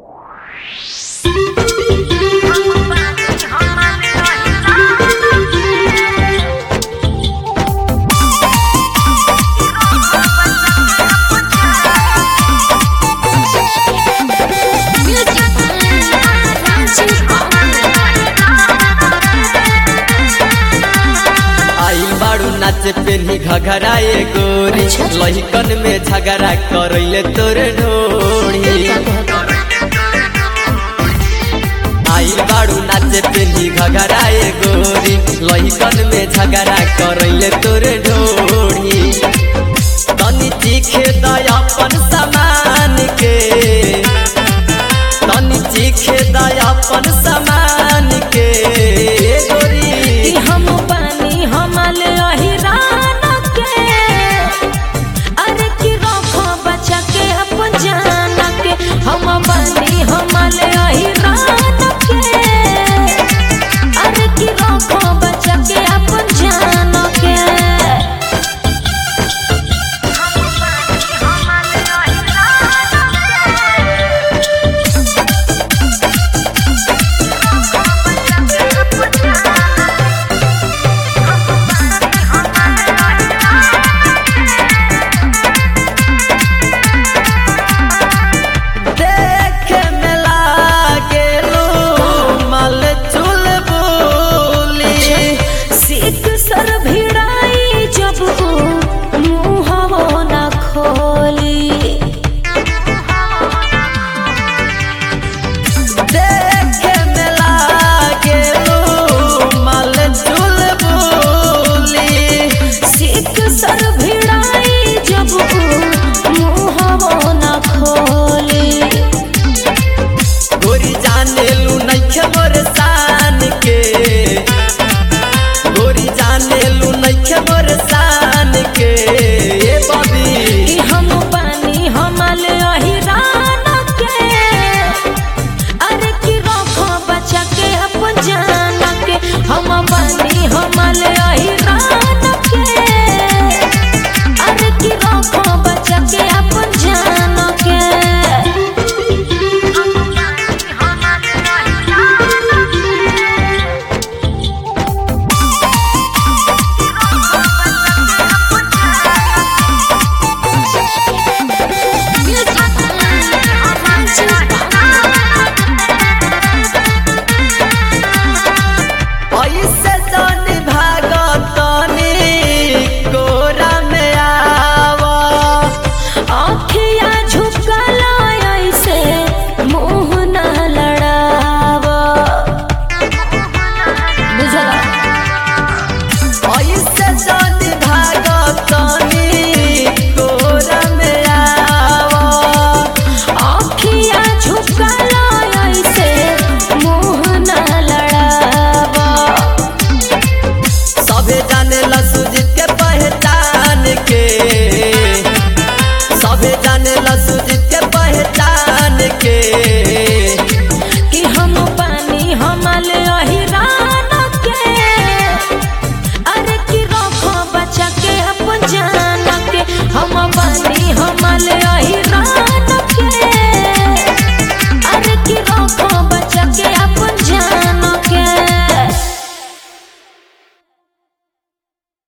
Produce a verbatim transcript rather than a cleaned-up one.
नाचे पेनी घघराए गोरी लहिकन में झगड़ा करैले तोरे ढोड़ी आइल बाड़ू नाचे पेनी घघराए गोरी लहिकन में झगड़ा करैले तोरे ढोड़ी तनी चीखे दया अपन सामान के तनी चीखे दया अपन सामान के गोरी हम पानी हमाले हम बनी हमारे अहिरान के